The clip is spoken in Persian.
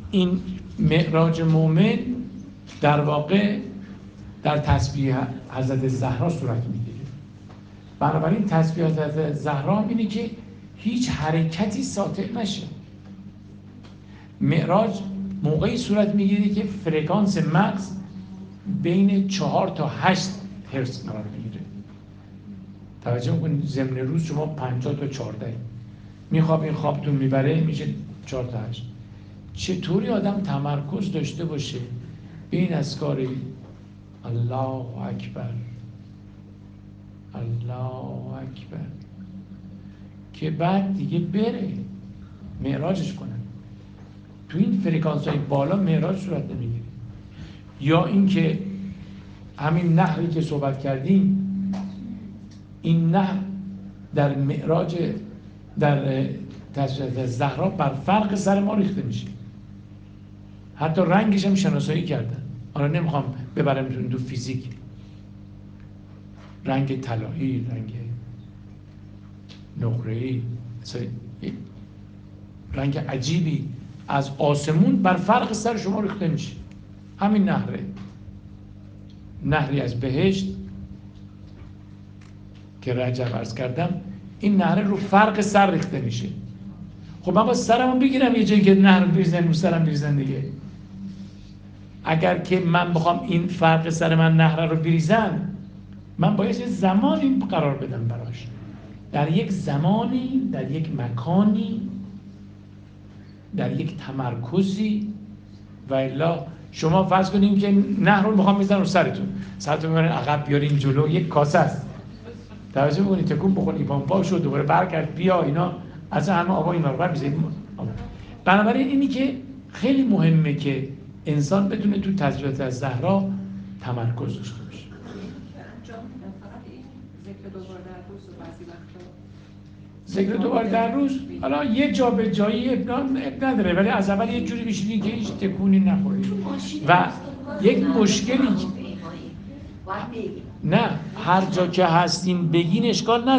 این معراج مومن در واقع در تسبیح حضرت زهرا صورت میگیره. بنابراین تسبیح حضرت زهرا اینه که هیچ حرکتی ساطع نشه. معراج موقعی صورت میگیره که فرکانس مغز بین 4 تا 8 هرتز قرار میگیره. توجه میکنید ضمن روز شما 50 تا 14 میخوابین، خوابتون میبره میشه 4 تا 8. چطوری آدم تمرکز داشته باشه بین اذکار الله اکبر الله اکبر که بعد دیگه بره معراجش کنه. تو این فرکانس های بالا معراج صورت نمیگیره. یا اینکه همین نهری که صحبت کردیم، این نهر در معراج در تسبیح زهرا بر فرق سر ما ریخته میشه. حتی رنگش هم شناسایی کردن. حالا نمیخوام ببرمتون تو فیزیک، رنگ طلایی، رنگ نقره‌ای، رنگ عجیبی از آسمون بر فرق سر شما ریخته میشه. همین نهره، نهری از بهشت که رجب عرض کردم، این نهره رو فرق سر ریخته میشه. خب من با سرمو بگیرم یه جایی که نهر بریزن رو سرم بریزن دیگه. اگر که من بخوام این فرق سر من نهره رو بریزن، من باید یه زمانی قرار بدم براش، در یک زمانی، در یک مکانی، در یک تمرکزی. و الا شما فرض کنیم که نهر رو میخوام میزنم رو سرتون میبرین عقب بیارین جلو، یک کاسه است. توجه میکنید تکون بخونی پامپا شد دوباره برگرد بیا، اینا از همه آبا اینا رو برمیزید. بنابراین اینی که خیلی مهمه که انسان بتونه تو تسبیحات از زهرا تمرکز داشته باشه. ذکر دوباره در روز حالا یه جا به جایی اب نداره، ولی از اول یه جوری بشینید که هیچ تکونی نخورید. و یک مشکلی نه هر جا که هستین بگین اشکال نداره.